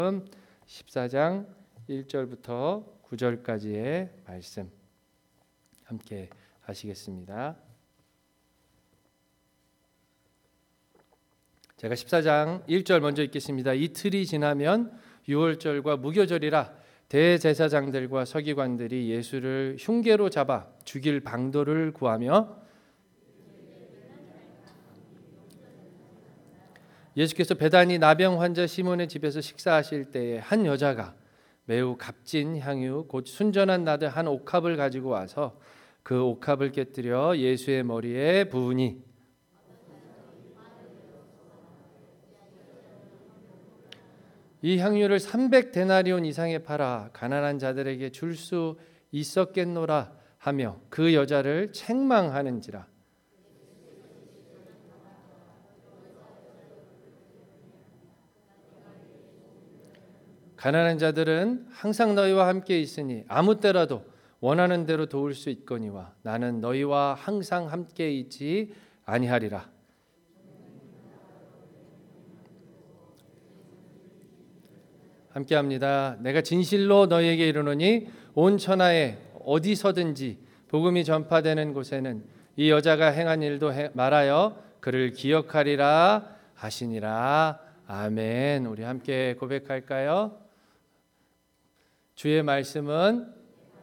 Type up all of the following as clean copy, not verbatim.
14장 1절부터 9절까지의 말씀 함께 하시겠습니다. 제가 14장 1절 먼저 읽겠습니다. 이틀이 지나면 유월절과 무교절이라 대제사장들과 서기관들이 예수를 흉계로 잡아 죽일 방도를 구하며 예수께서 베다니 나병 환자 시몬의 집에서 식사하실 때에 한 여자가 매우 값진 향유 곧 순전한 나드 한 옥합을 가지고 와서 그 옥합을 깨뜨려 예수의 머리에 부으니 이 향유를 300데나리온 이상에 팔아 가난한 자들에게 줄 수 있었겠노라 하며 그 여자를 책망하는지라. 가난한 자들은 항상 너희와 함께 있으니 아무 때라도 원하는 대로 도울 수 있거니와 나는 너희와 항상 함께 있지 아니하리라. 함께합니다. 내가 진실로 너희에게 이르노니 온 천하에 어디서든지 복음이 전파되는 곳에는 이 여자가 행한 일도 말하여 그를 기억하리라 하시니라. 아멘. 우리 함께 고백할까요? 주의 말씀은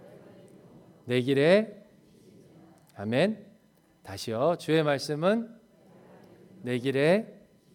내 길에 아멘. 다시요. 주의 말씀은 내 길에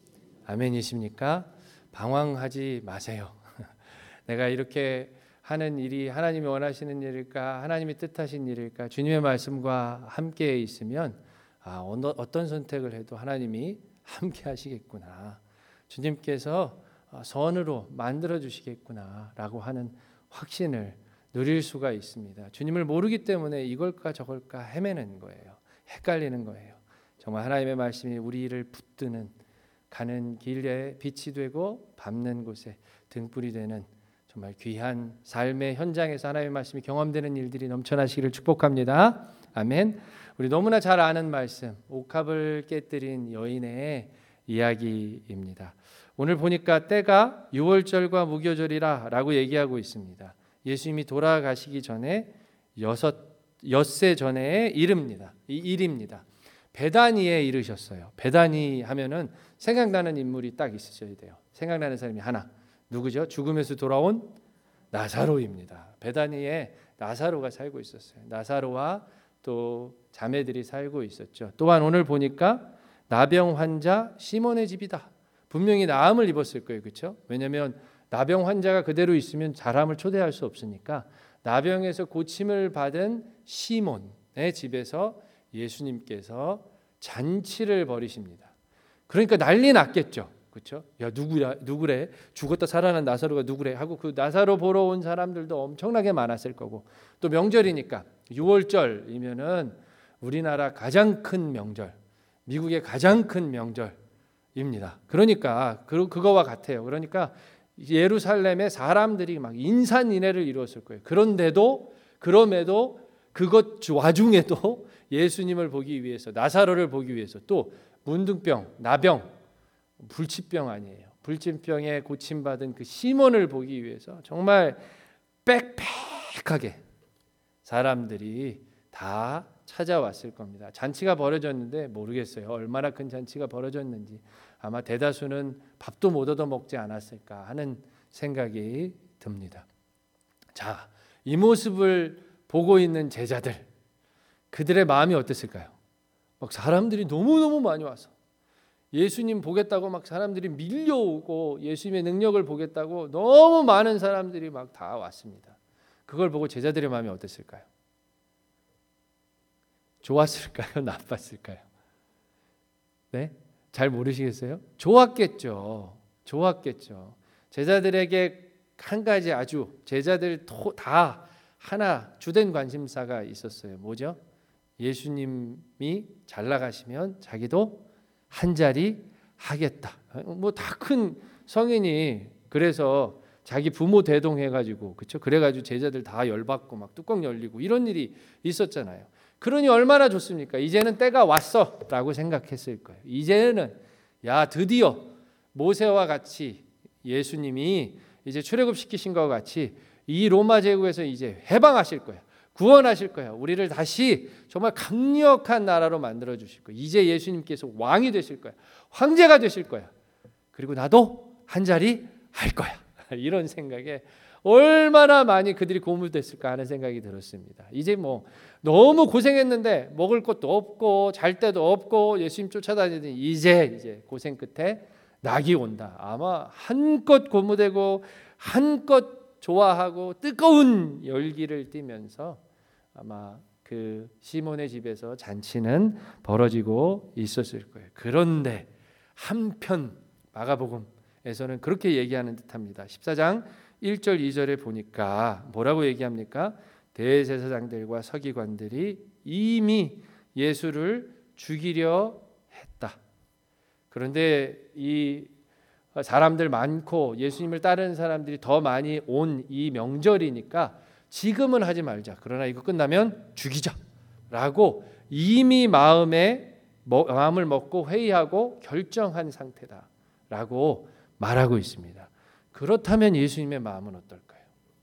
아멘이십니까? 방황하지 마세요. 내가 이렇게 하는 일이 하나님이 원하시는 일일까? 하나님이 뜻하신 일일까? 주님의 말씀과 함께 있으면 어떤 선택을 해도 하나님이 함께 하시겠구나. 주님께서 선으로 만들어 주시겠구나 라고 하는 확신을 누릴 수가 있습니다. 주님을 모르기 때문에 이걸까 저걸까 헤매는 거예요. 헷갈리는 거예요. 정말 하나님의 말씀이 우리를 붙드는 가는 길에 빛이 되고 밟는 곳에 등불이 되는 정말 귀한 삶의 현장에서 하나님의 말씀이 경험되는 일들이 넘쳐나시기를 축복합니다. 아멘. 우리 너무나 잘 아는 말씀, 옥합을 깨뜨린 여인의 이야기입니다. 오늘 보니까 때가 유월절과 무교절이라 라고 얘기하고 있습니다. 예수님이 돌아가시기 전에 엿새 전에 일입니다. 이 일입니다. 베다니에 이르셨어요. 베다니 하면은 생각나는 인물이 딱 있으셔야 돼요. 생각나는 사람이 하나. 누구죠? 죽음에서 돌아온 나사로입니다. 베다니에 나사로가 살고 있었어요. 나사로와 또 자매들이 살고 있었죠. 또한 오늘 보니까 나병 환자 시몬의 집이다. 분명히 나음을 입었을 거예요. 그렇죠? 왜냐하면 나병 환자가 그대로 있으면 사람을 초대할 수 없으니까 나병에서 고침을 받은 시몬의 집에서 예수님께서 잔치를 벌이십니다. 그러니까 난리 났겠죠. 그렇죠? 야 누구래? 죽었다 살아난 나사로가 누구래? 하고 그 나사로 보러 온 사람들도 엄청나게 많았을 거고 또 명절이니까 6월절이면은 우리나라 가장 큰 명절, 미국의 가장 큰 명절입니다. 그러니까 그거와 같아요. 그러니까 예루살렘에 사람들이 막 인산인해를 이루었을 거예요. 그럼에도 그것 와중에도 예수님을 보기 위해서 나사로를 보기 위해서 또 문둥병, 나병, 불치병 아니에요. 불치병에 고침받은 그 시몬을 보기 위해서 정말 빽빽하게 사람들이 다 찾아왔을 겁니다. 잔치가 벌어졌는데 모르겠어요. 얼마나 큰 잔치가 벌어졌는지. 아마 대다수는 밥도 못 얻어 먹지 않았을까 하는 생각이 듭니다. 자, 이 모습을 보고 있는 제자들, 그들의 마음이 어땠을까요? 막 사람들이 너무너무 많이 와서 예수님 보겠다고 막 사람들이 밀려오고 예수님의 능력을 보겠다고 너무 많은 사람들이 막 다 왔습니다. 그걸 보고 제자들의 마음이 어땠을까요? 좋았을까요? 나빴을까요? 네? 잘 모르시겠어요? 좋았겠죠. 제자들에게 한 가지 아주 제자들 다 하나 주된 관심사가 있었어요. 뭐죠? 예수님이 잘 나가시면 자기도 한 자리 하겠다. 뭐 다 큰 성인이 그래서 자기 부모 대동해가지고 그렇죠? 그래가지고 제자들 다 열받고 막 뚜껑 열리고 이런 일이 있었잖아요. 그러니 얼마나 좋습니까? 이제는 때가 왔어라고 생각했을 거예요. 이제는 드디어 모세와 같이 예수님이 이제 출애굽시키신 것 같이 이 로마 제국에서 이제 해방하실 거야. 구원하실 거야. 우리를 다시 정말 강력한 나라로 만들어 주실 거야. 이제 예수님께서 왕이 되실 거야. 황제가 되실 거야. 그리고 나도 한 자리 할 거야. 이런 생각에 얼마나 많이 그들이 고무됐을까 하는 생각이 들었습니다. 이제 뭐 너무 고생했는데 먹을 것도 없고 잘 데도 없고 예수님 쫓아다니더니 이제 고생 끝에 낙이 온다. 아마 한껏 고무되고 한껏 좋아하고 뜨거운 열기를 띠면서 아마 그 시몬의 집에서 잔치는 벌어지고 있었을 거예요. 그런데 한편 마가복음에서는 그렇게 얘기하는 듯합니다. 14장 1절 2절에 보니까 뭐라고 얘기합니까? 대제사장들과 서기관들이 이미 예수를 죽이려 했다. 그런데 이 사람들 많고 예수님을 따르는 사람들이 더 많이 온 이 명절이니까 지금은 하지 말자. 그러나 이거 끝나면 죽이자라고 이미 마음을 먹고 회의하고 결정한 상태다라고 말하고 있습니다. 그렇다면 예수님의 마음은 어떨까요?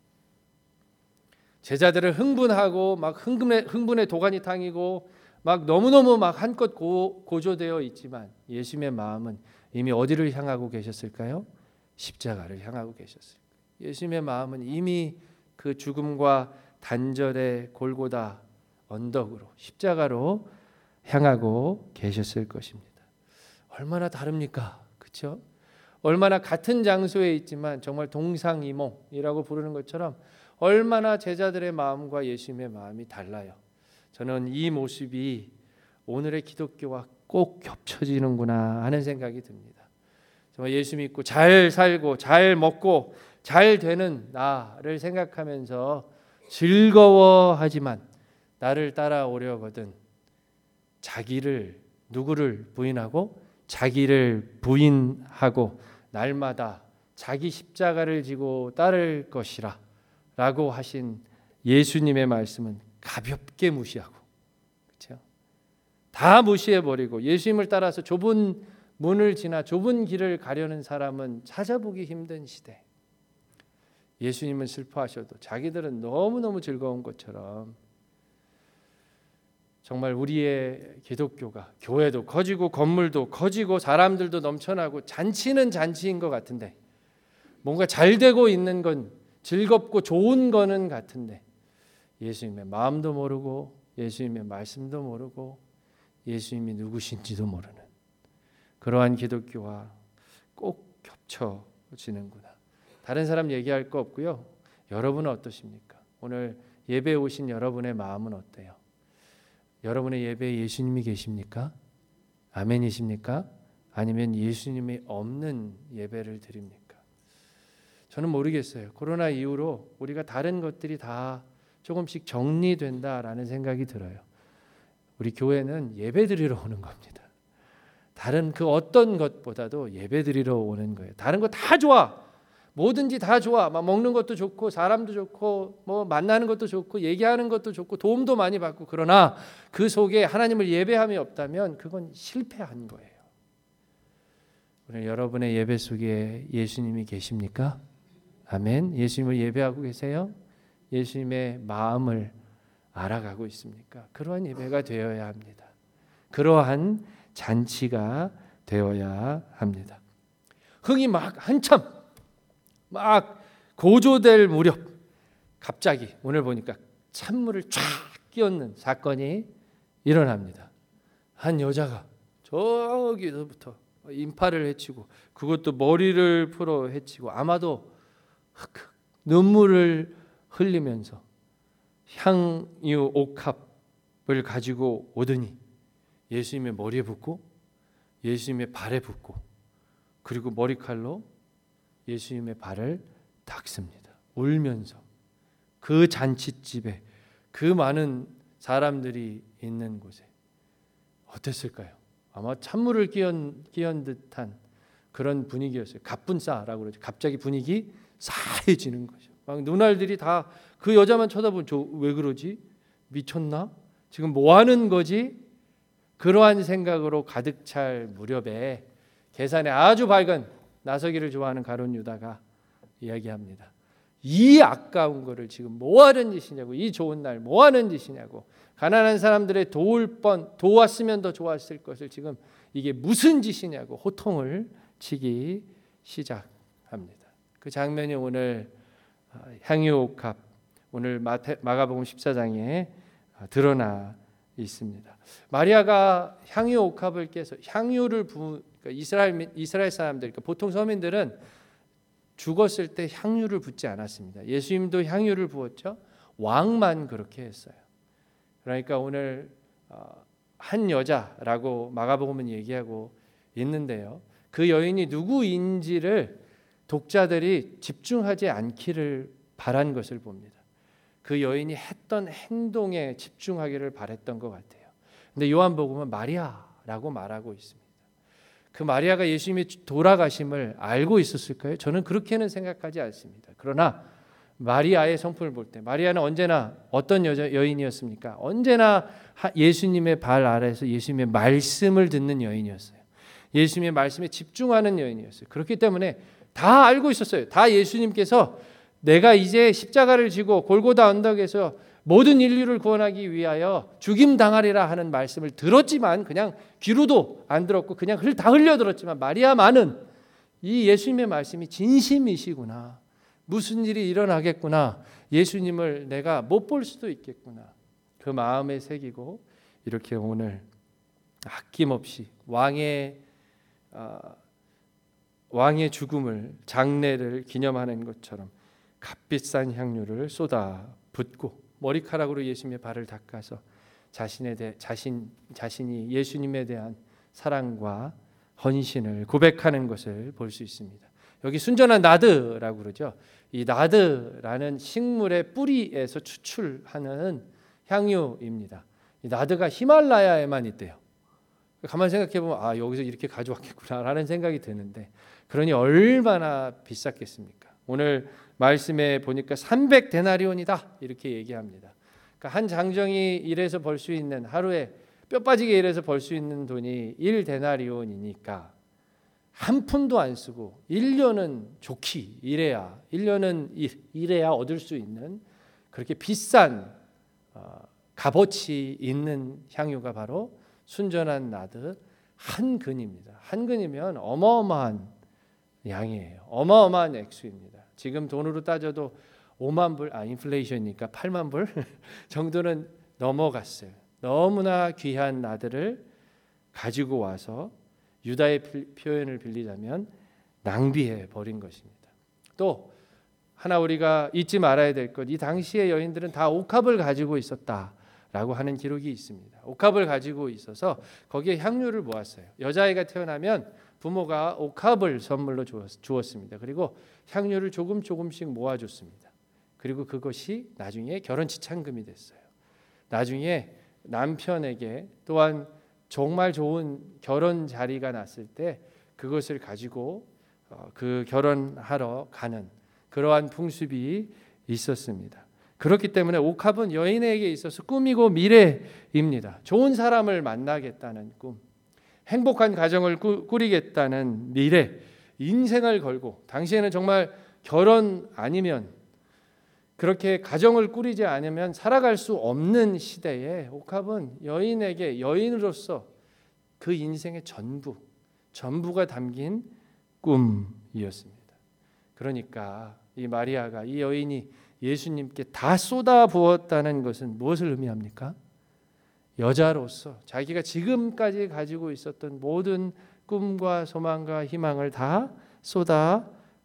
제자들을 흥분하고 막 흥분의 도가니 탕이고 막 너무너무 막 한껏 고조되어 있지만 예수님의 마음은 이미 어디를 향하고 계셨을까요? 십자가를 향하고 계셨어요. 예수님의 마음은 이미 그 죽음과 단절의 골고다 언덕으로 십자가로 향하고 계셨을 것입니다. 얼마나 다릅니까? 그렇죠? 얼마나 같은 장소에 있지만 정말 동상이몽이라고 부르는 것처럼 얼마나 제자들의 마음과 예수님의 마음이 달라요. 저는 이 모습이 오늘의 기독교와 꼭 겹쳐지는구나 하는 생각이 듭니다. 정말 예수 믿고 잘 살고 잘 먹고 잘 되는 나를 생각하면서 즐거워하지만 나를 따라오려거든 누구를 부인하고 자기를 부인하고 날마다 자기 십자가를 지고 따를 것이라 라고 하신 예수님의 말씀은 가볍게 무시하고 그렇죠? 다 무시해버리고 예수님을 따라서 좁은 문을 지나 좁은 길을 가려는 사람은 찾아보기 힘든 시대. 예수님은 슬퍼하셔도 자기들은 너무너무 즐거운 것처럼 정말 우리의 기독교가 교회도 커지고 건물도 커지고 사람들도 넘쳐나고 잔치는 잔치인 것 같은데 뭔가 잘 되고 있는 건 즐겁고 좋은 거는 같은데 예수님의 마음도 모르고 예수님의 말씀도 모르고 예수님이 누구신지도 모르는 그러한 기독교와 꼭 겹쳐지는구나. 다른 사람 얘기할 거 없고요. 여러분은 어떠십니까? 오늘 예배에 오신 여러분의 마음은 어때요? 여러분의 예배에 예수님이 계십니까? 아멘이십니까? 아니면 예수님이 없는 예배를 드립니까? 저는 모르겠어요. 코로나 이후로 우리가 다른 것들이 다 조금씩 정리된다라는 생각이 들어요. 우리 교회는 예배 드리러 오는 겁니다. 다른 그 어떤 것보다도 예배 드리러 오는 거예요. 다른 거 다 좋아. 뭐든지 다 좋아. 막 먹는 것도 좋고 사람도 좋고 뭐 만나는 것도 좋고 얘기하는 것도 좋고 도움도 많이 받고 그러나 그 속에 하나님을 예배함이 없다면 그건 실패한 거예요. 오늘 여러분의 예배 속에 예수님이 계십니까? 아멘. 예수님을 예배하고 계세요? 예수님의 마음을 알아가고 있습니까? 그러한 예배가 되어야 합니다. 그러한 잔치가 되어야 합니다. 흥이 막 한참 막 고조될 무렵 갑자기 오늘 보니까 찬물을 쫙 끼얹는 사건이 일어납니다. 한 여자가 저기서부터 인파를 헤치고 그것도 머리를 풀어 헤치고 아마도 흑흑 눈물을 흘리면서 향유 옥합을 가지고 오더니 예수님의 머리에 붓고 예수님의 발에 붓고 그리고 머리칼로 예수님의 발을 닦습니다. 울면서 그 잔치집에 그 많은 사람들이 있는 곳에 어땠을까요? 아마 찬물을 끼얹은 듯한 그런 분위기였어요. 갑분싸라고 그러죠. 갑자기 분위기 싸해지는 거죠. 막 눈알들이 다 그 여자만 쳐다보면 저 왜 그러지? 미쳤나? 지금 뭐 하는 거지? 그러한 생각으로 가득 찰 무렵에 계산에 아주 밝은 나서기를 좋아하는 가룟 유다가 이야기합니다. 이 아까운 거를 지금 뭐 하는 짓이냐고, 이 좋은 날 뭐 하는 짓이냐고, 가난한 사람들의 도왔으면 더 좋았을 것을 지금 이게 무슨 짓이냐고 호통을 치기 시작합니다. 그 장면이 오늘 향유옥합, 오늘 마가복음 14장에 드러나 있습니다. 마리아가 향유옥합을 깨서 향유를 그러니까 이스라엘 사람들, 그러니까 보통 서민들은 죽었을 때 향유를 붓지 않았습니다. 예수님도 향유를 부었죠. 왕만 그렇게 했어요. 그러니까 오늘 한 여자라고 마가복음은 얘기하고 있는데요. 그 여인이 누구인지를 독자들이 집중하지 않기를 바란 것을 봅니다. 그 여인이 했던 행동에 집중하기를 바랬던 것 같아요. 근데 요한복음은 마리아라고 말하고 있습니다. 그 마리아가 예수님이 돌아가심을 알고 있었을까요? 저는 그렇게는 생각하지 않습니다. 그러나 마리아의 성품을 볼 때 마리아는 언제나 어떤 여인이었습니까? 언제나 예수님의 발 아래에서 예수님의 말씀을 듣는 여인이었어요. 예수님의 말씀에 집중하는 여인이었어요. 그렇기 때문에 다 알고 있었어요. 다 예수님께서 내가 이제 십자가를 지고 골고다 언덕에서 모든 인류를 구원하기 위하여 죽임당하리라 하는 말씀을 들었지만 그냥 귀로도 안 들었고 그냥 다 흘려 들었지만 마리아만은 이 예수님의 말씀이 진심이시구나, 무슨 일이 일어나겠구나, 예수님을 내가 못 볼 수도 있겠구나, 그 마음에 새기고 이렇게 오늘 아낌없이 왕의 죽음을, 장례를 기념하는 것처럼 값비싼 향유를 쏟아 붓고 머리카락으로 예수님의 발을 닦아서 자신이 예수님에 대한 사랑과 헌신을 고백하는 것을 볼 수 있습니다. 여기 순전한 나드라고 그러죠. 이 나드라는 식물의 뿌리에서 추출하는 향유입니다. 이 나드가 히말라야에만 있대요. 가만히 생각해 보면 여기서 이렇게 가져왔겠구나라는 생각이 드는데, 그러니 얼마나 비쌌겠습니까? 오늘 말씀에 보니까 300데나리온이다 이렇게 얘기합니다. 그러니까 한 장정이 일해서 벌 수 있는, 하루에 뼈 빠지게 일해서 벌 수 있는 돈이 1데나리온이니까 한 푼도 안 쓰고 1년은 좋게 일해야 얻을 수 있는 그렇게 비싼 값어치 있는 향유가 바로 순전한 나드 한 근입니다. 한 근이면 어마어마한 양이에요. 어마어마한 액수입니다. 지금 돈으로 따져도 5만 불, 인플레이션이니까 8만 불 정도는 넘어갔어요. 너무나 귀한 나드를 가지고 와서 유다의 표현을 빌리자면 낭비해 버린 것입니다. 또 하나 우리가 잊지 말아야 될 것, 이 당시의 여인들은 다 옥합을 가지고 있었다라고 하는 기록이 있습니다. 옥합을 가지고 있어서 거기에 향유를 모았어요. 여자아이가 태어나면 부모가 옥합을 선물로 주었습니다. 그리고 향유를 조금씩 모아줬습니다. 그리고 그것이 나중에 결혼 지참금이 됐어요. 나중에 남편에게 또한 정말 좋은 결혼 자리가 났을 때 그것을 가지고 그 결혼하러 가는 그러한 풍습이 있었습니다. 그렇기 때문에 옥합은 여인에게 있어서 꿈이고 미래입니다. 좋은 사람을 만나겠다는 꿈, 행복한 가정을 꾸리겠다는 미래, 인생을 걸고, 당시에는 정말 결혼 아니면, 그렇게 가정을 꾸리지 않으면 살아갈 수 없는 시대에 옥합은 여인에게, 여인으로서 그 인생의 전부가 담긴 꿈이었습니다. 그러니까 이 마리아가, 이 여인이 예수님께 다 쏟아 부었다는 것은 무엇을 의미합니까? 여자로서 자기가 지금까지 가지고 있었던 모든 꿈과 소망과 희망을 다 쏟아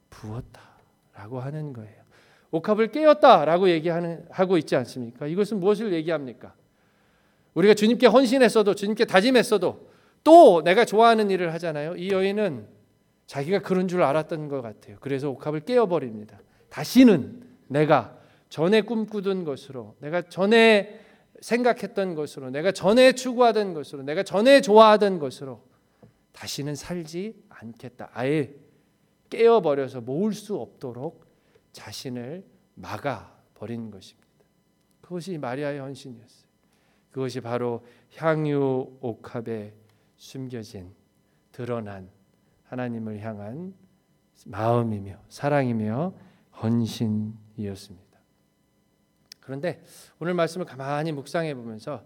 부었다라고 하는 거예요. 옥합을 깨었다라고 하고 있지 않습니까? 이것은 무엇을 얘기합니까? 우리가 주님께 헌신했어도, 주님께 다짐했어도 또 내가 좋아하는 일을 하잖아요. 이 여인은 자기가 그런 줄 알았던 것 같아요. 그래서 옥합을 깨어버립니다. 다시는 내가 전에 꿈꾸던 것으로, 내가 전에 생각했던 것으로, 내가 전에 추구하던 것으로, 내가 전에 좋아하던 것으로 다시는 살지 않겠다. 아예 깨어버려서 모을 수 없도록 자신을 막아버린 것입니다. 그것이 마리아의 헌신이었어요. 그것이 바로 향유 옥합에 숨겨진, 드러난 하나님을 향한 마음이며 사랑이며 헌신이었습니다. 그런데 오늘 말씀을 가만히 묵상해 보면서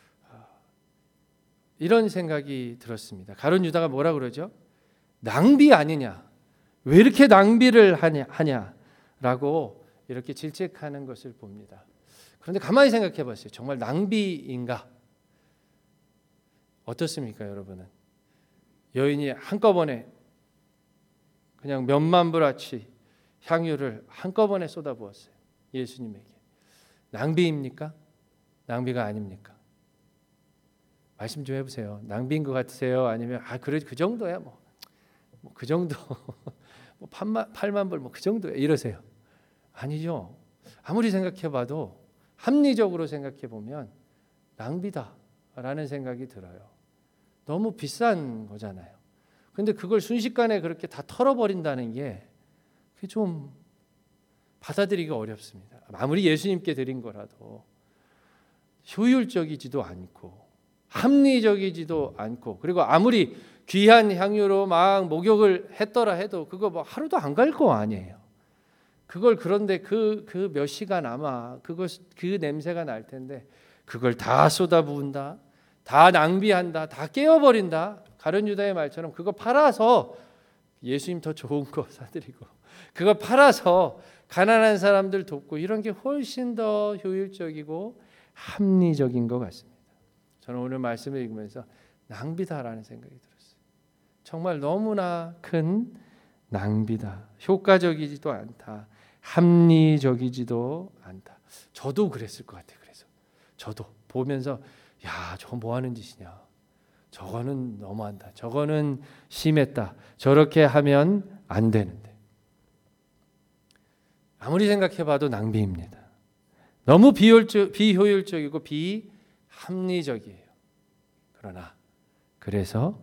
이런 생각이 들었습니다. 가룟 유다가 뭐라 그러죠? 낭비 아니냐? 왜 이렇게 낭비를 하냐라고 이렇게 질책하는 것을 봅니다. 그런데 가만히 생각해 봤어요. 정말 낭비인가? 어떻습니까, 여러분은? 여인이 한꺼번에 그냥 몇만 불어치 향유를 한꺼번에 쏟아부었어요. 예수님에게. 낭비입니까? 낭비가 아닙니까? 말씀 좀 해보세요. 낭비인 것 같으세요? 아니면 그래 그 정도야 뭐 그 정도 뭐 8만 불 뭐 그 정도야 이러세요? 아니죠. 아무리 생각해봐도 합리적으로 생각해보면 낭비다라는 생각이 들어요. 너무 비싼 거잖아요. 근데 그걸 순식간에 그렇게 다 털어버린다는 게 그게 좀 받아들이기가 어렵습니다. 아무리 예수님께 드린 거라도 효율적이지도 않고 합리적이지도 않고, 그리고 아무리 귀한 향유로 막 목욕을 했더라 해도 그거 뭐 하루도 안 갈 거 아니에요. 그걸 그런데 그 몇 시간 아마 그 냄새가 날 텐데 그걸 다 쏟아부은다, 다 낭비한다, 다 깨어버린다. 가룟 유다의 말처럼 그거 팔아서 예수님 더 좋은 거 사드리고 그거 팔아서 가난한 사람들 돕고 이런 게 훨씬 더 효율적이고 합리적인 것 같습니다. 저는 오늘 말씀을 읽으면서 낭비다라는 생각이 들었어요. 정말 너무나 큰 낭비다. 효과적이지도 않다. 합리적이지도 않다. 저도 그랬을 것 같아요. 그래서 저도 보면서 야, 저거 뭐 하는 짓이냐. 저거는 너무한다. 저거는 심했다. 저렇게 하면 안 되는데. 아무리 생각해봐도 낭비입니다. 너무 비효율적이고 비합리적이에요. 그러나 그래서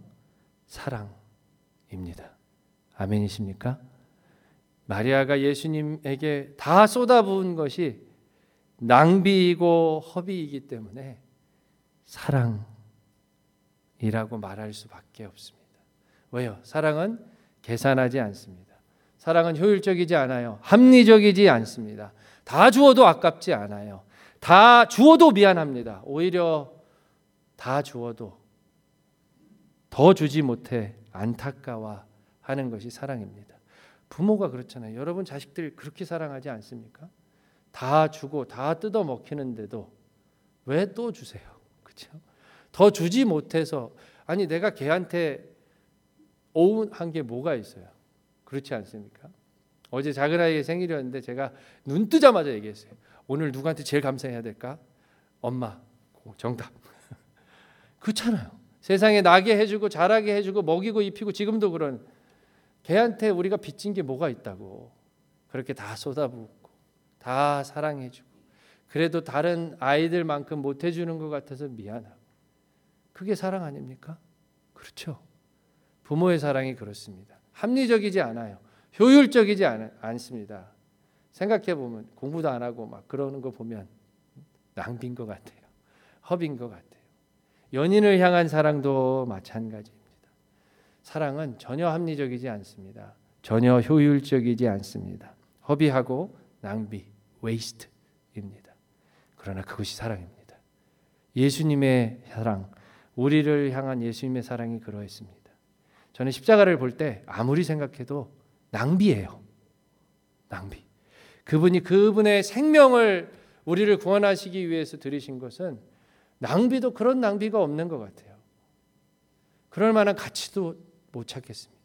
사랑입니다. 아멘이십니까? 마리아가 예수님에게 다 쏟아부은 것이 낭비이고 허비이기 때문에 사랑이라고 말할 수밖에 없습니다. 왜요? 사랑은 계산하지 않습니다. 사랑은 효율적이지 않아요. 합리적이지 않습니다. 다 주어도 아깝지 않아요. 다 주어도 미안합니다. 오히려 다 주어도 더 주지 못해 안타까워하는 것이 사랑입니다. 부모가 그렇잖아요. 여러분 자식들 그렇게 사랑하지 않습니까? 다 주고 다 뜯어 먹히는데도 왜 또 주세요? 그렇죠? 더 주지 못해서 아니 내가 걔한테 오운한 게 뭐가 있어요? 그렇지 않습니까? 어제 작은 아이의 생일이었는데 제가 눈 뜨자마자 얘기했어요. 오늘 누구한테 제일 감사해야 될까? 엄마. 정답. 그렇잖아요. 세상에 나게 해주고 자라게 해주고 먹이고 입히고 지금도 그런 걔한테 우리가 빚진 게 뭐가 있다고. 그렇게 다 쏟아붓고 다 사랑해주고 그래도 다른 아이들만큼 못해주는 것 같아서 미안하고. 그게 사랑 아닙니까? 그렇죠. 부모의 사랑이 그렇습니다. 합리적이지 않아요. 효율적이지 않습니다. 생각해보면 공부도 안 하고 막 그러는 거 보면 낭비인 것 같아요. 허비인 것 같아요. 연인을 향한 사랑도 마찬가지입니다. 사랑은 전혀 합리적이지 않습니다. 전혀 효율적이지 않습니다. 허비하고 낭비, 웨이스트입니다. 그러나 그것이 사랑입니다. 예수님의 사랑, 우리를 향한 예수님의 사랑이 그러했습니다. 저는 십자가를 볼 때 아무리 생각해도 낭비예요. 낭비. 그분이 그분의 생명을 우리를 구원하시기 위해서 들이신 것은 낭비도 그런 낭비가 없는 것 같아요. 그럴 만한 가치도 못 찾겠습니다.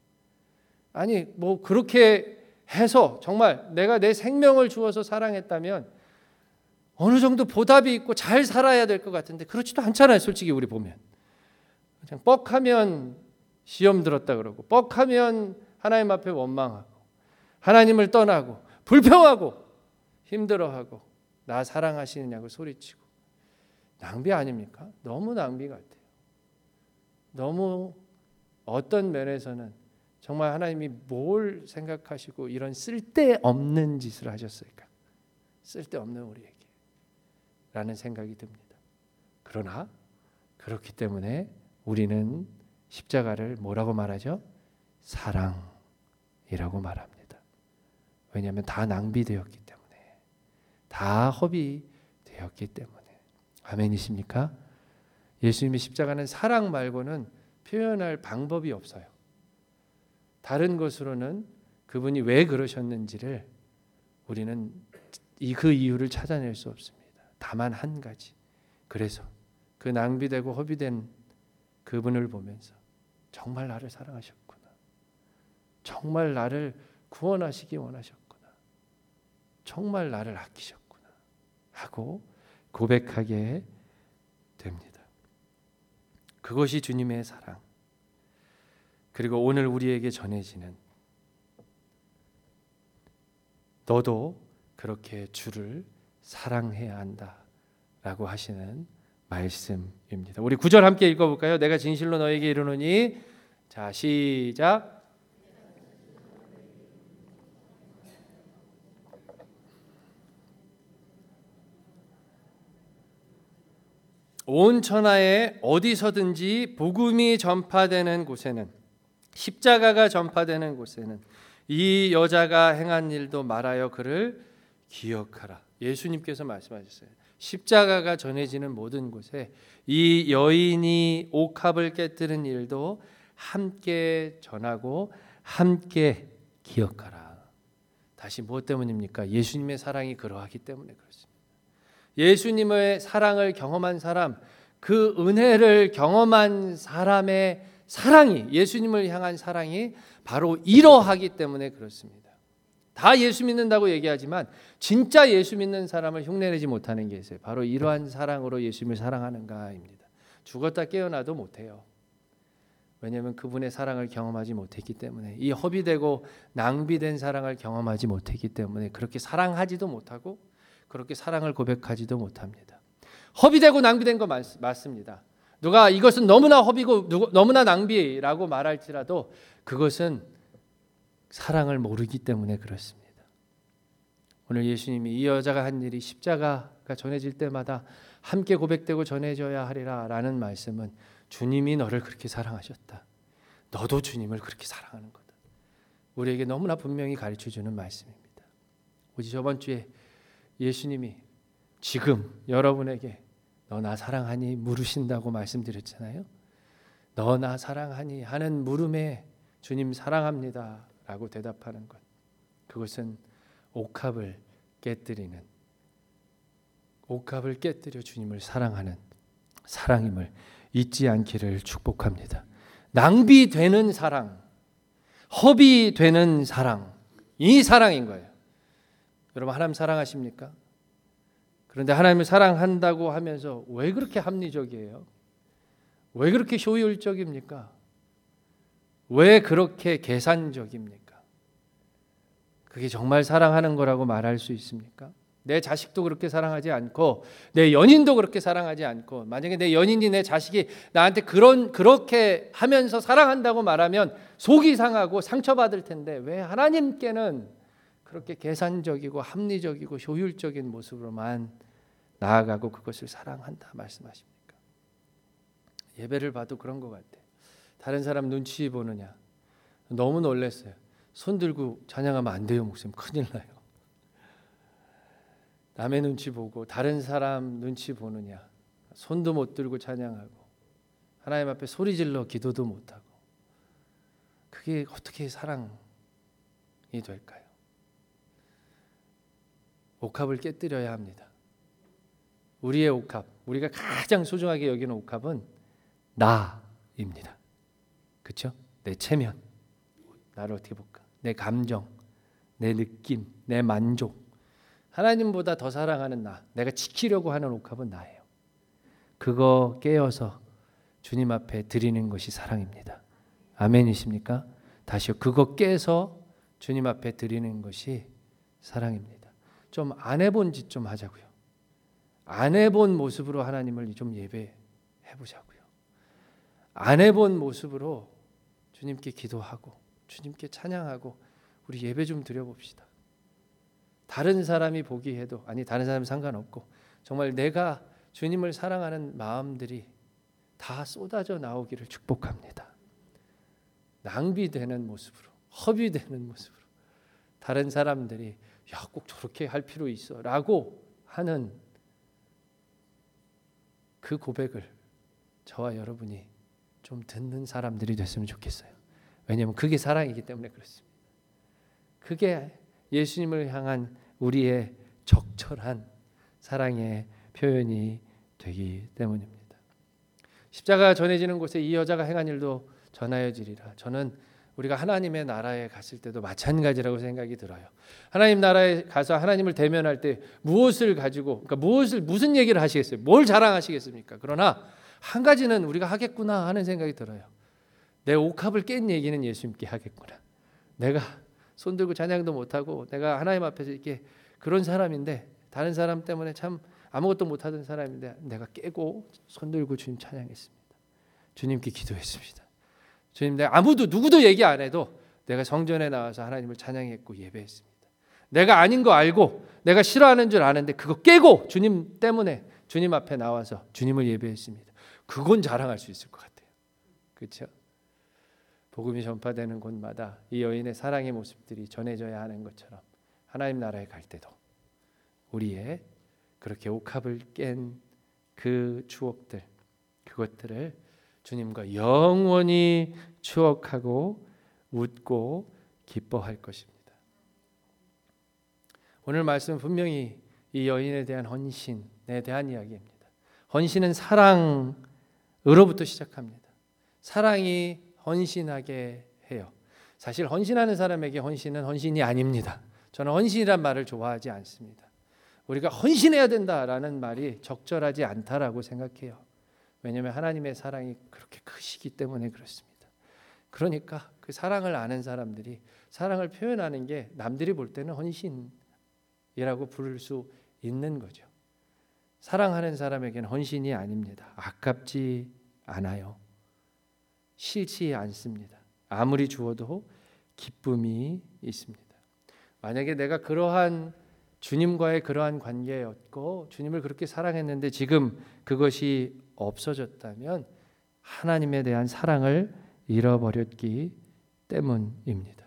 아니 뭐 그렇게 해서 정말 내가 내 생명을 주어서 사랑했다면 어느 정도 보답이 있고 잘 살아야 될 것 같은데 그렇지도 않잖아요. 솔직히 우리 보면 그냥 뻑하면 시험 들었다 그러고 뻑하면 하나님 앞에 원망하고 하나님을 떠나고 불평하고 힘들어하고 나 사랑하시느냐고 소리치고 낭비 아닙니까? 너무 낭비 같아요. 너무 어떤 면에서는 정말 하나님이 뭘 생각하시고 이런 쓸데없는 짓을 하셨을까? 쓸데없는 우리에게 라는 생각이 듭니다. 그러나 그렇기 때문에 우리는 십자가를 뭐라고 말하죠? 사랑이라고 이라고 말합니다. 왜냐하면 다 낭비되었기 때문에, 다 허비되었기 때문에. 아멘이십니까? 예수님의 십자가는 사랑 말고는 표현할 방법이 없어요. 다른 것으로는 그분이 왜 그러셨는지를 우리는 그 이유를 찾아낼 수 없습니다. 다만 한 가지. 그래서 그 낭비되고 허비된 그분을 보면서 정말 나를 사랑하셨구나, 정말 나를 구원하시기 원하셨구나, 정말 나를 아끼셨구나 하고 고백하게 됩니다. 그것이 주님의 사랑. 그리고 오늘 우리에게 전해지는, 너도 그렇게 주를 사랑해야 한다라고 하시는 말씀입니다. 우리 9절 함께 읽어볼까요? 내가 진실로 너에게 이르노니. 자, 시작. 온 천하에 어디서든지 복음이 전파되는 곳에는, 십자가가 전파되는 곳에는 이 여자가 행한 일도 말하여 그를 기억하라. 예수님께서 말씀하셨어요. 십자가가 전해지는 모든 곳에 이 여인이 옥합을 깨뜨린 일도 함께 전하고 함께 기억하라. 다시 무엇 때문입니까? 예수님의 사랑이 그러하기 때문에 그렇습니다. 예수님의 사랑을 경험한 사람, 그 은혜를 경험한 사람의 사랑이, 예수님을 향한 사랑이 바로 이러하기 때문에 그렇습니다. 다 예수 믿는다고 얘기하지만 진짜 예수 믿는 사람을 흉내내지 못하는 게 있어요. 바로 이러한 사랑으로 예수님을 사랑하는가입니다. 죽었다 깨어나도 못해요. 왜냐하면 그분의 사랑을 경험하지 못했기 때문에, 이 허비되고 낭비된 사랑을 경험하지 못했기 때문에 그렇게 사랑하지도 못하고 그렇게 사랑을 고백하지도 못합니다. 허비되고 낭비된 거 맞습니다. 누가 이것은 너무나 허비고 너무나 낭비라고 말할지라도 그것은 사랑을 모르기 때문에 그렇습니다. 오늘 예수님이 이 여자가 한 일이 십자가가 전해질 때마다 함께 고백되고 전해져야 하리라 라는 말씀은 주님이 너를 그렇게 사랑하셨다, 너도 주님을 그렇게 사랑하는 거다, 우리에게 너무나 분명히 가르쳐주는 말씀입니다. 우리 저번 주에 예수님이 지금 여러분에게 너 나 사랑하니 물으신다고 말씀드렸잖아요. 너 나 사랑하니 하는 물음에 주님 사랑합니다 라고 대답하는 것, 그것은 옥합을 깨뜨리는, 옥합을 깨뜨려 주님을 사랑하는 사랑임을 잊지 않기를 축복합니다. 낭비되는 사랑, 허비되는 사랑, 이 사랑인 거예요. 여러분, 하나님 사랑하십니까? 그런데 하나님을 사랑한다고 하면서 왜 그렇게 합리적이에요? 왜 그렇게 효율적입니까? 왜 그렇게 계산적입니까? 그게 정말 사랑하는 거라고 말할 수 있습니까? 내 자식도 그렇게 사랑하지 않고 내 연인도 그렇게 사랑하지 않고, 만약에 내 연인이 내 자식이 나한테 그렇게 하면서 사랑한다고 말하면 속이 상하고 상처받을 텐데, 왜 하나님께는 그렇게 계산적이고 합리적이고 효율적인 모습으로만 나아가고 그것을 사랑한다 말씀하십니까? 예배를 봐도 그런 것 같아요. 다른 사람 눈치 보느냐, 너무 놀랐어요. 손 들고 찬양하면 안 돼요, 목사님. 큰일 나요. 남의 눈치 보고 다른 사람 눈치 보느냐, 손도 못 들고 찬양하고 하나님 앞에 소리 질러 기도도 못하고, 그게 어떻게 사랑이 될까요? 옥합을 깨뜨려야 합니다. 우리의 옥합, 우리가 가장 소중하게 여기는 옥합은 나입니다. 그렇죠? 내 체면, 나를 어떻게 볼까? 내 감정, 내 느낌, 내 만족, 하나님보다 더 사랑하는 나, 내가 지키려고 하는 옥합은 나예요. 그거 깨어서 주님 앞에 드리는 것이 사랑입니다. 아멘이십니까? 다시요, 그거 깨서 주님 앞에 드리는 것이 사랑입니다. 좀 안 해본 짓 좀 하자고요. 안 해본 모습으로 하나님을 좀 예배해 보자고요. 안 해본 모습으로 주님께 기도하고 주님께 찬양하고 우리 예배 좀 드려봅시다. 다른 사람이 보기에도, 아니 다른 사람은 상관없고, 정말 내가 주님을 사랑하는 마음들이 다 쏟아져 나오기를 축복합니다. 낭비되는 모습으로, 허비되는 모습으로 다른 사람들이 야, 꼭 저렇게 할 필요 있어 라고 하는 그 고백을 저와 여러분이 좀 듣는 사람들이 됐으면 좋겠어요. 왜냐하면 그게 사랑이기 때문에 그렇습니다. 그게 예수님을 향한 우리의 적절한 사랑의 표현이 되기 때문입니다. 십자가가 전해지는 곳에 이 여자가 행한 일도 전하여지리라. 저는 우리가 하나님의 나라에 갔을 때도 마찬가지라고 생각이 들어요. 하나님 나라에 가서 하나님을 대면할 때 무엇을 가지고, 그러니까 무슨 얘기를 하시겠어요? 뭘 자랑하시겠습니까? 그러나 한 가지는 우리가 하겠구나 하는 생각이 들어요. 내 옥합을 깬 얘기는 예수님께 하겠구나. 내가 손들고 찬양도 못하고 내가 하나님 앞에서 이렇게 그런 사람인데, 다른 사람 때문에 참 아무것도 못하던 사람인데 내가 깨고 손들고 주님 찬양했습니다. 주님께 기도했습니다. 주님, 내가 누구도 얘기 안 해도 내가 성전에 나와서 하나님을 찬양했고 예배했습니다. 내가 아닌 거 알고 내가 싫어하는 줄 아는데 그거 깨고 주님 때문에 주님 앞에 나와서 주님을 예배했습니다. 그건 자랑할 수 있을 것 같아요. 그렇죠? 복음이 전파되는 곳마다 이 여인의 사랑의 모습들이 전해져야 하는 것처럼 하나님 나라에 갈 때도 우리의 그렇게 옥합을 깬 그 추억들, 그것들을 주님과 영원히 추억하고 웃고 기뻐할 것입니다. 오늘 말씀은 분명히 이 여인에 대한 헌신에 대한 이야기입니다. 헌신은 사랑으로부터 시작합니다. 사랑이 헌신하게 해요. 사실 헌신하는 사람에게 헌신은 헌신이 아닙니다. 저는 헌신이란 말을 좋아하지 않습니다. 우리가 헌신해야 된다라는 말이 적절하지 않다라고 생각해요. 왜냐하면 하나님의 사랑이 그렇게 크시기 때문에 그렇습니다. 그러니까 그 사랑을 아는 사람들이 사랑을 표현하는 게 남들이 볼 때는 헌신이라고 부를 수 있는 거죠. 사랑하는 사람에게는 헌신이 아닙니다. 아깝지 않아요. 싫지 않습니다. 아무리 주어도 기쁨이 있습니다. 만약에 내가 그러한 주님과의 그러한 관계였고 주님을 그렇게 사랑했는데 지금 그것이 없어졌다면 하나님에 대한 사랑을 잃어버렸기 때문입니다.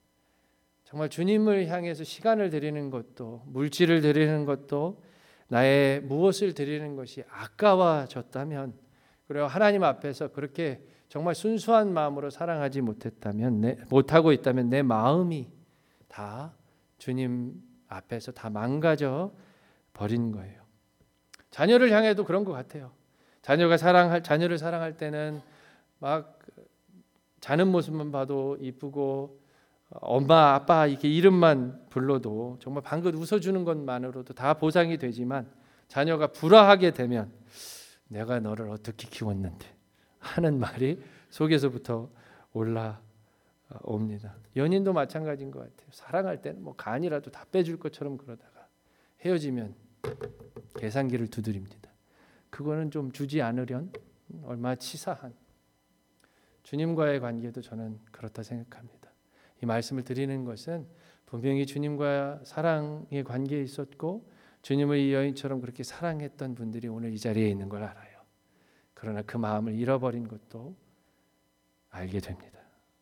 정말 주님을 향해서 시간을 드리는 것도 물질을 드리는 것도 나의 무엇을 드리는 것이 아까워졌다면, 그리고 하나님 앞에서 그렇게 정말 순수한 마음으로 사랑하지 못하고 있다면 내 마음이 다 주님 앞에서 다 망가져 버린 거예요. 자녀를 향해도 그런 것 같아요. 자녀를 사랑할 때는 막 자는 모습만 봐도 이쁘고 엄마 아빠 이렇게 이름만 불러도 정말 방긋 웃어주는 것만으로도 다 보상이 되지만 자녀가 불화하게 되면 내가 너를 어떻게 키웠는데 하는 말이 속에서부터 올라옵니다. 연인도 마찬가지인 것 같아요. 사랑할 때는 뭐 간이라도 다 빼줄 것처럼 그러다가 헤어지면 계산기를 두드립니다. 그거는 좀 주지 않으련 얼마나 치사한. 주님과의 관계도 저는 그렇다 생각합니다. 이 말씀을 드리는 것은 분명히 주님과 사랑의 관계에 있었고 주님을 이 여인처럼 그렇게 사랑했던 분들이 오늘 이 자리에 있는 걸 알아요. 그러나 그 마음을 잃어버린 것도 알게 됩니다.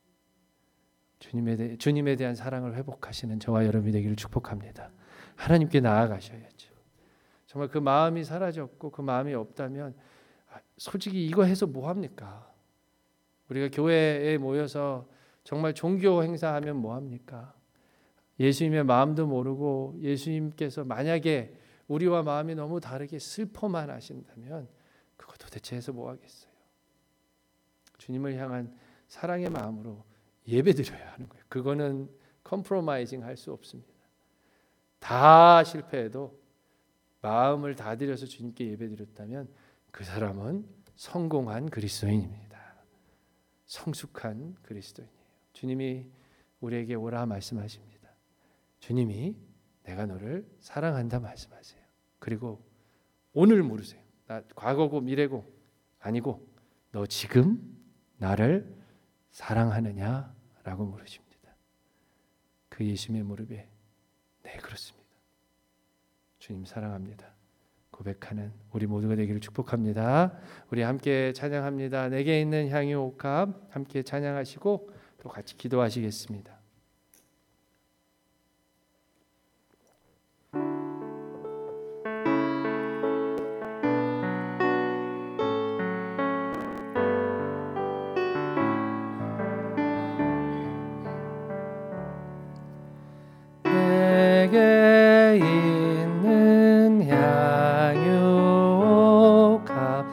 주님에 대한 사랑을 회복하시는 저와 여러분이 되기를 축복합니다. 하나님께 나아가셔야죠. 정말 그 마음이 사라졌고 그 마음이 없다면 솔직히 이거 해서 뭐 합니까? 우리가 교회에 모여서 정말 종교 행사하면 뭐 합니까? 예수님의 마음도 모르고 예수님께서 만약에 우리와 마음이 너무 다르게 슬퍼만 하신다면 그거 도대체 해서 뭐 하겠어요? 주님을 향한 사랑의 마음으로 예배드려야 하는 거예요. 그거는 컴프로마이징 할 수 없습니다. 다 실패해도 마음을 다 드려서 주님께 예배드렸다면 그 사람은 성공한 그리스도인입니다. 성숙한 그리스도인이에요. 주님이 우리에게 오라 말씀하십니다. 주님이 내가 너를 사랑한다 말씀하세요. 그리고 오늘 물으세요. 나 과거고 미래고 아니고 너 지금 나를 사랑하느냐라고 물으십니다. 그 예수님의 무릎에 네 그렇습니다. 주님 사랑합니다. 고백하는 우리 모두가 되기를 축복합니다. 우리 함께 찬양합니다. 내게 있는 향유 옥합 함께 찬양하시고 또 같이 기도하시겠습니다. 내게 있는 향유값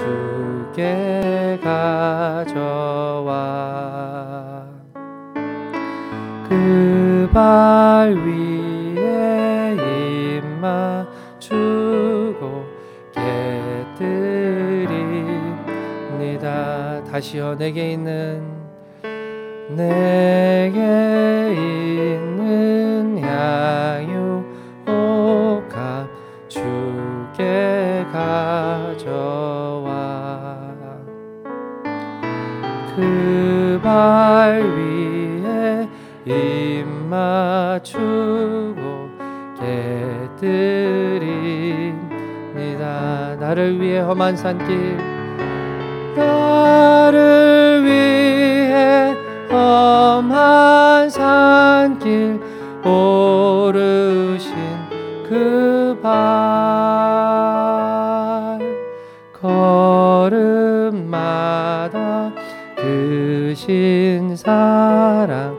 주께 가져와 그 발 위에 입 맞추고 깨뜨립니다. 다시요. 내게 있는 향유옥합 주께 가져와 그 발 위에 입 맞추고 깨뜨립니다. 나를 위해 험한 산길 나를 위해 험한 산길 오르신 그 발 걸음마다 그 신사랑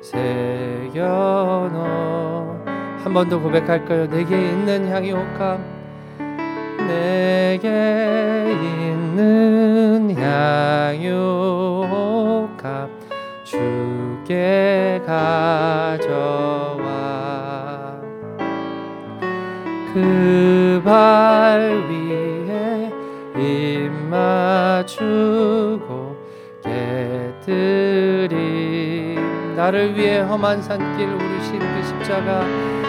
새겨놓 한 번 더 고백할까요? 내게 있는 향유옥합 내게 있는 향유옥합 주께 가져와 그 발 위에 입 맞추고 깨뜨림 나를 위해 험한 산길 오르신 그 십자가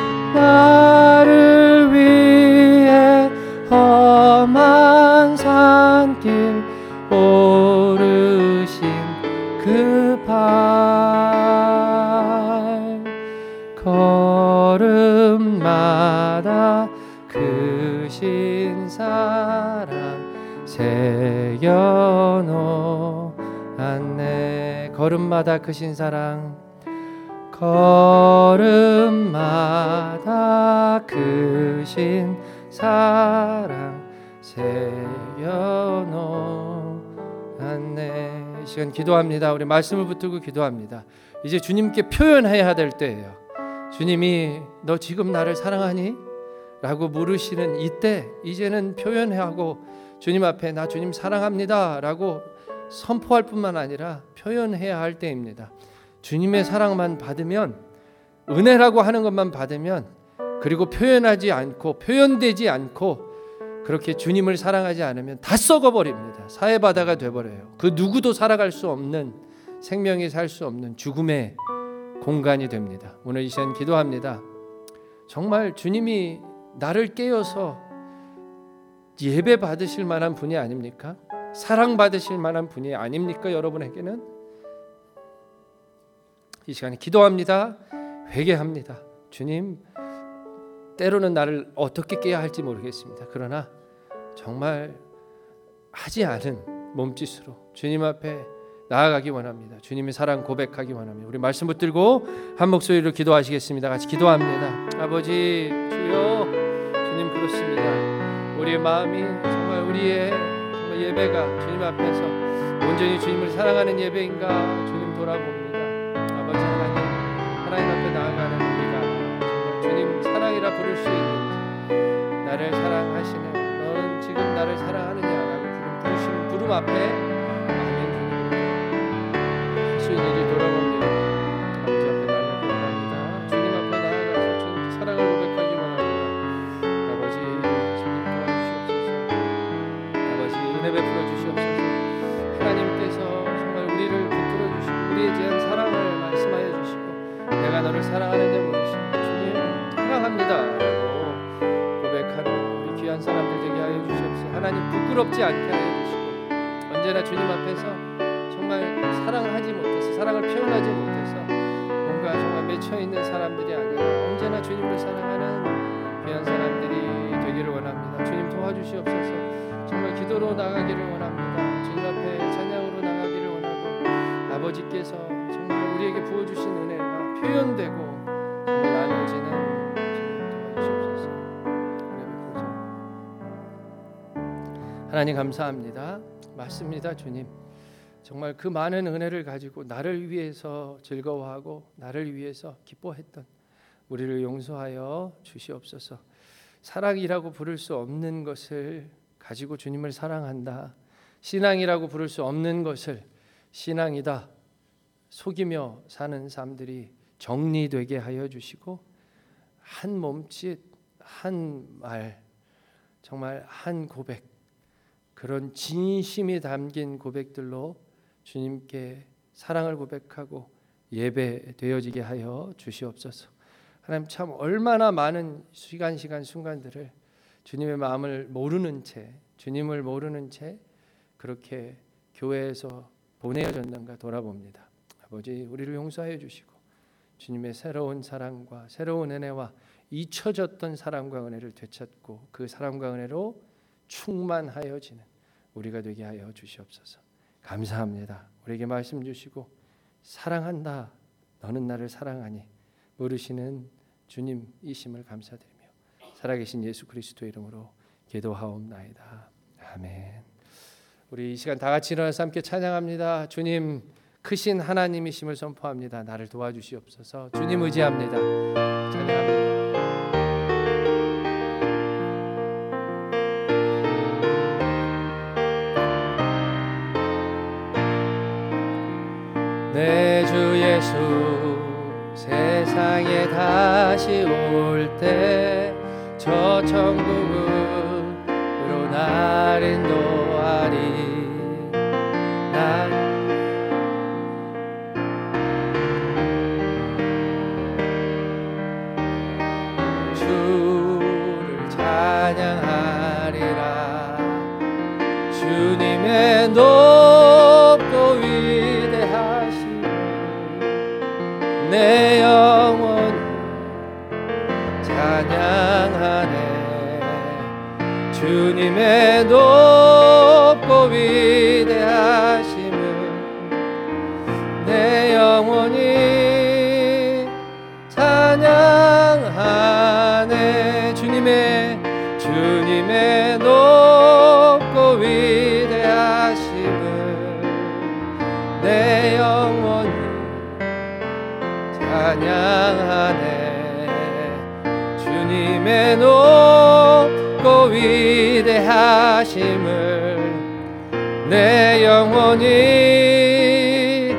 나를 위해 험한 산길 오르신 그 발 걸음마다 그 신사랑 새겨놓았네 걸음마다 그 신사랑 걸음마다 그 신사랑 새겨놓았네 이 시간 기도합니다. 우리 말씀을 붙들고 기도합니다. 이제 주님께 표현해야 될 때예요. 주님이 너 지금 나를 사랑하니? 라고 물으시는 이때 이제는 표현하고 주님 앞에 나 주님 사랑합니다 라고 선포할 뿐만 아니라 표현해야 할 때입니다. 주님의 사랑만 받으면 은혜라고 하는 것만 받으면 그리고 표현하지 않고 표현되지 않고 그렇게 주님을 사랑하지 않으면 다 썩어버립니다. 사해바다가 돼버려요. 그 누구도 살아갈 수 없는 생명이 살 수 없는 죽음의 공간이 됩니다. 오늘 이 시간 기도합니다. 정말 주님이 나를 깨어서 예배 받으실 만한 분이 아닙니까? 사랑 받으실 만한 분이 아닙니까? 여러분에게는 이 시간에 기도합니다. 회개합니다. 주님 때로는 나를 어떻게 깨야 할지 모르겠습니다. 그러나 정말 하지 않은 몸짓으로 주님 앞에 나아가기 원합니다. 주님의 사랑 고백하기 원합니다. 우리 말씀 붙들고 한 목소리로 기도하시겠습니다. 같이 기도합니다. 아버지 주여 주님 그렇습니다. 우리의 마음이 정말 우리의 정말 예배가 주님 앞에서 온전히 주님을 사랑하는 예배인가 주님 돌아봅니다. 아버지 하나님 앞에 나아가는 우리가 정말 주님 사랑이라 부를 수 있는지 나를 사랑하시는 너는 지금 나를 사랑하느냐라고 부르시는 부름 앞에 아멘 주님 할 수 있는지 돌아봅니다. 아버지 앞에 나아가기 원합니다. 주님 앞에 나아가서 주님 사랑을 고백하기 원합니다. 아버지 주님 도와주시옵소서. 아버지 은혜 베풀어 주시옵소서. 하나님께서 정말 우리를 붙들어 주시고 우리에 대한 사랑을 말씀하여 주시고 내가 너를 사랑하느냐 물으시고 주님 사랑합니다 라고 고백하는 우리 귀한 사람들 되게 하여 주시옵소서. 하나님 부끄럽지 않게 하여 주시고 언제나 주님 앞에서 정말 사랑하지 못해서 사랑을 표현하지 못해서 뭔가 정말 맺혀있는 사람들이 아니라 언제나 주님을 사랑하는 귀한 사람들이 되기를 원합니다. 주님 도와주시옵소서. 정말 기도로 나가기를 원합니다. 주님 앞에 찬양으로 나가기를 원하고 아버지께서 정말 우리에게 부어주신 은혜가 표현되고 정말 나눠지는 주님 도와주시옵소서. 하나님 감사합니다. 맞습니다, 주님. 정말 그 많은 은혜를 가지고 나를 위해서 즐거워하고 나를 위해서 기뻐했던 우리를 용서하여 주시옵소서. 사랑이라고 부를 수 없는 것을 가지고 주님을 사랑한다, 신앙이라고 부를 수 없는 것을 신앙이다 속이며 사는 삶들이 정리되게 하여 주시고, 한 몸짓, 한 말, 정말 한 고백, 그런 진심이 담긴 고백들로 주님께 사랑을 고백하고 예배되어지게 하여 주시옵소서. 하나님, 참 얼마나 많은 시간 순간들을 주님의 마음을 모르는 채, 주님을 모르는 채 그렇게 교회에서 보내어졌는가 돌아봅니다. 아버지, 우리를 용서하여 주시고 주님의 새로운 사랑과 새로운 은혜와 잊혀졌던 사랑과 은혜를 되찾고 그 사랑과 은혜로 충만하여지는 우리가 되게 하여 주시옵소서. 감사합니다. 우리에게 말씀 주시고 사랑한다, 너는 나를 사랑하니 물으시는 주님이심을 감사드리며 살아계신 예수 그리스도의 이름으로 기도하옵나이다. 아멘. 우리 이 시간 다 같이 일어나서 함께 찬양합니다. 주님 크신 하나님이심을 선포합니다. 나를 도와주시옵소서. 주님 의지합니다. 찬양합니다. 내 주 예수 세상에 다시 올 때 저 천국으로 날 인도하리. 난 주를 찬양하리라. 주님의 높고 위대하심 내 영혼 찬양하네. 주님의 높고 위대하심을 내 영혼이 찬양하네. 주님의 높고 위대하심을 내 영혼이 찬양하네. 주님의 높고 위대하심을 내 영혼이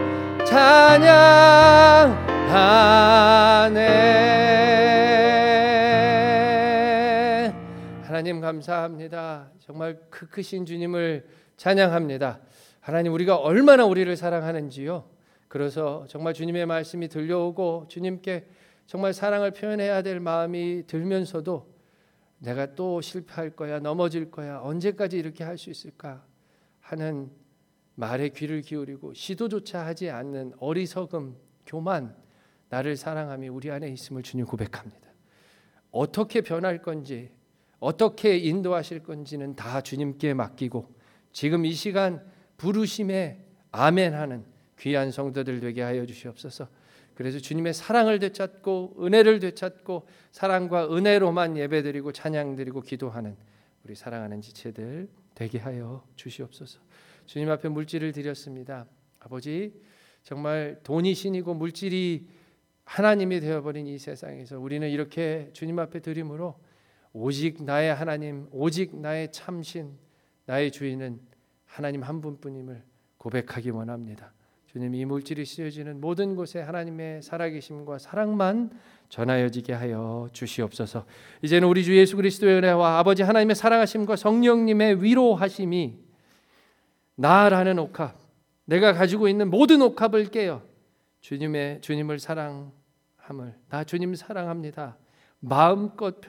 찬양하네. 하나님 감사합니다. 정말 그 크신 주님을 찬양합니다. 하나님, 우리가 얼마나 우리를 사랑하는지요. 그래서 정말 주님의 말씀이 들려오고 주님께 정말 사랑을 표현해야 될 마음이 들면서도 내가 또 실패할 거야, 넘어질 거야, 언제까지 이렇게 할 수 있을까 하는 말에 귀를 기울이고 시도조차 하지 않는 어리석음, 교만, 나를 사랑함이 우리 안에 있음을 주님 고백합니다. 어떻게 변할 건지, 어떻게 인도하실 건지는 다 주님께 맡기고 지금 이 시간 부르심에 아멘하는 귀한 성도들 되게 하여 주시옵소서. 그래서 주님의 사랑을 되찾고 은혜를 되찾고 사랑과 은혜로만 예배드리고 찬양드리고 기도하는 우리 사랑하는 지체들 되게 하여 주시옵소서. 주님 앞에 물질을 드렸습니다. 아버지, 정말 돈이 신이고 물질이 하나님이 되어버린 이 세상에서 우리는 이렇게 주님 앞에 드림으로 오직 나의 하나님, 오직 나의 참신, 나의 주인은 하나님 한 분뿐임을 고백하기 원합니다. 주님, 이 물질이 쓰여지는 모든 곳에 하나님의 살아계심과 사랑만 전하여지게 하여 주시옵소서. 이제는 우리 주 예수 그리스도의 은혜와 아버지 하나님의 사랑하심과 성령님의 위로하심이 나라는 옥합, 내가 가지고 있는 모든 옥합을 깨어 주님을 사랑함을, 나 주님 사랑합니다, 마음껏